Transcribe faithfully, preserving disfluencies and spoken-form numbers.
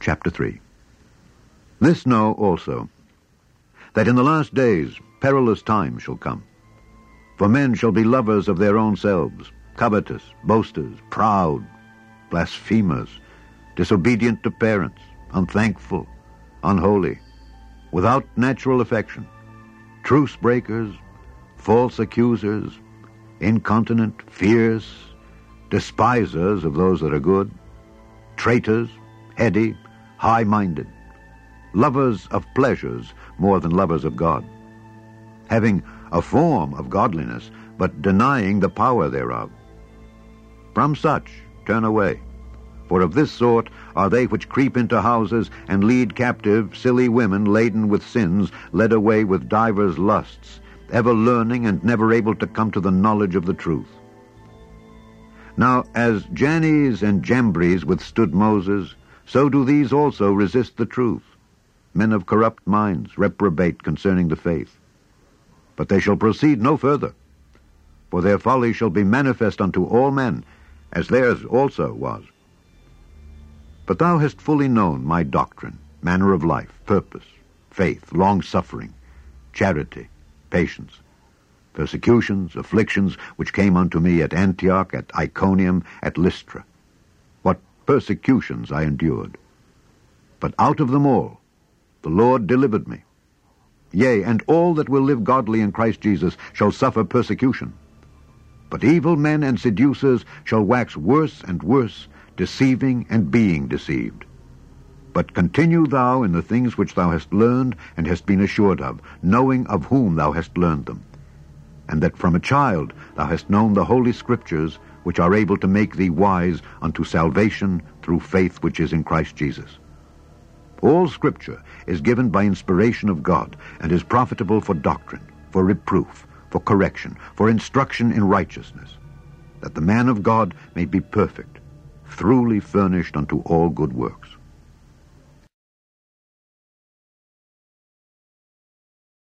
chapter three. This know also, that in the last days perilous times shall come. For men shall be lovers of their own selves, covetous, boasters, proud, blasphemers, disobedient to parents, unthankful, unholy, without natural affection, truce breakers, false accusers, incontinent, fierce, despisers of those that are good, traitors, heady, high-minded, lovers of pleasures more than lovers of God, having a form of godliness, but denying the power thereof. From such turn away, for of this sort are they which creep into houses and lead captive silly women laden with sins, led away with divers lusts, ever learning and never able to come to the knowledge of the truth. Now, as Jannes and Jambres withstood Moses, so do these also resist the truth. Men of corrupt minds reprobate concerning the faith. But they shall proceed no further, for their folly shall be manifest unto all men, as theirs also was. But thou hast fully known my doctrine, manner of life, purpose, faith, long-suffering, charity, patience, persecutions, afflictions, which came unto me at Antioch, at Iconium, at Lystra. What persecutions I endured! But out of them all the Lord delivered me. Yea, and all that will live godly in Christ Jesus shall suffer persecution. But evil men and seducers shall wax worse and worse, deceiving and being deceived. But continue thou in the things which thou hast learned and hast been assured of, knowing of whom thou hast learned them, and that from a child thou hast known the holy Scriptures, which are able to make thee wise unto salvation through faith which is in Christ Jesus. All Scripture is given by inspiration of God, and is profitable for doctrine, for reproof, for correction, for instruction in righteousness, that the man of God may be perfect, thoroughly furnished unto all good works.